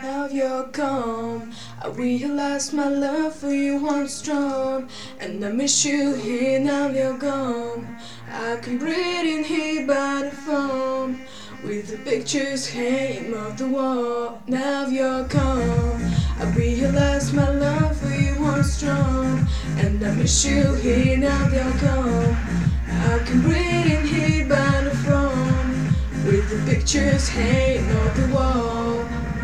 Now you're gone, I realize my love for you was strong, and I miss you here. Now you're gone, I can breathe in here by the phone, with the pictures hanging off the wall. Now you're gone, I realize my love for you was strong, and I miss you here. Now you're gone, I can breathe in here by the phone, with the pictures hanging off the wall.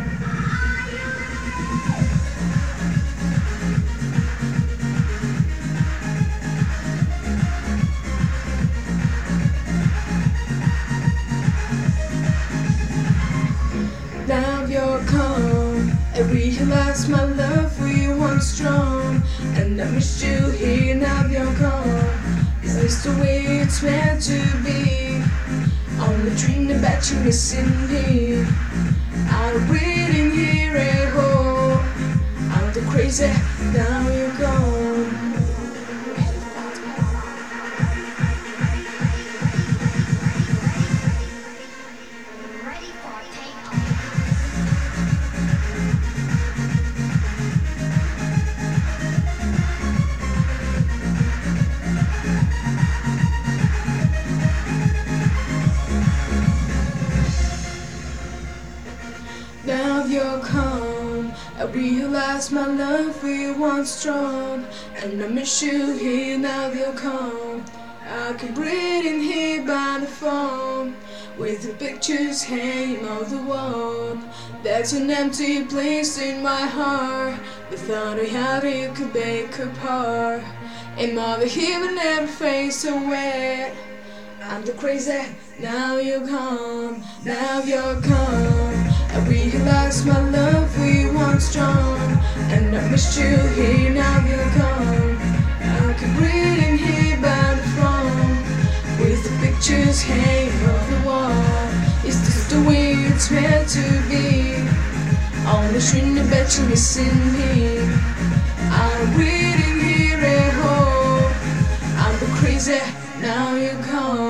Now you're gone, I realize my love for you was strong, and I miss you here. Now you're gone, is this the way it's meant to be? Only dreaming about you missing me. I'm waiting here at home, I'm the crazy. Now you're gone. Now you're gone, I realize my love for you was strong, and I miss you here. Now you're gone, I can breathe in here by the phone, with the pictures hanging on the wall. There's an empty place in my heart, without a heart you could break apart. And mother here will never face away. I'm the crazy. Now you're gone, now you're gone, I realize my love for you was strong, and I missed you here. Now you're gone, I can breathe in here by the phone, with the pictures hanging off the wall. Is this the way it's meant to be? Only dreaming about you missing me. I'm waiting here at home, I'm the crazy. Now you're gone.